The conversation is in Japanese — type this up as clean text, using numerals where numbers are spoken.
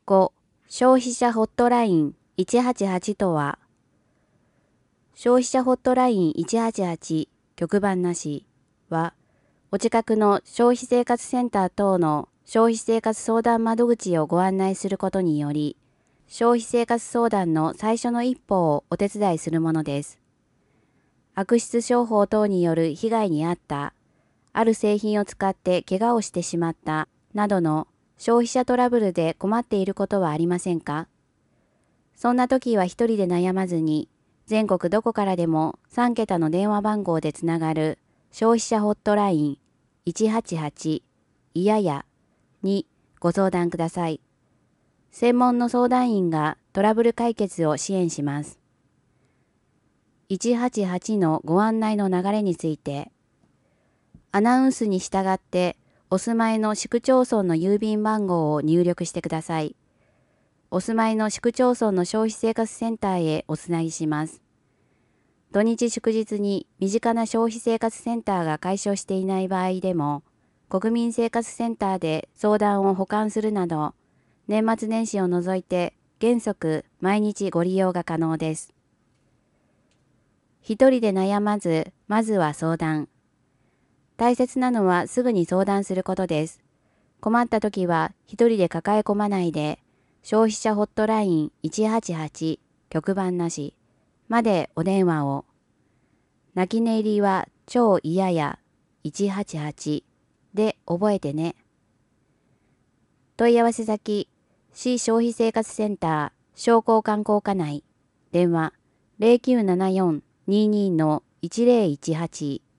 5、消費者ホットライン188とは、消費者ホットライン188局番なしは、お近くの消費生活センター等の消費生活相談窓口をご案内することにより、消費生活相談の最初の一歩をお手伝いするものです。悪質商法等による被害に遭った、ある製品を使って怪我をしてしまった、などの消費者トラブルで困っていることはありませんか？そんな時は一人で悩まずに、全国どこからでも3桁の電話番号でつながる消費者ホットライン188いややにご相談ください。専門の相談員がトラブル解決を支援します。188のご案内の流れについて、アナウンスに従ってお住まいの市区町村の郵便番号を入力してください。お住まいの市区町村の消費生活センターへおつなぎします。土日祝日に身近な消費生活センターが開所していない場合でも、国民生活センターで相談を補完するなど、年末年始を除いて原則毎日ご利用が可能です。一人で悩まず、まずは相談。大切なのはすぐに相談することです。困った時は一人で抱え込まないで、消費者ホットライン188局番なしまでお電話を。泣き寝入りは超嫌や188で覚えてね。問い合わせ先、市消費生活センター商工観光課内、電話0974-22-1018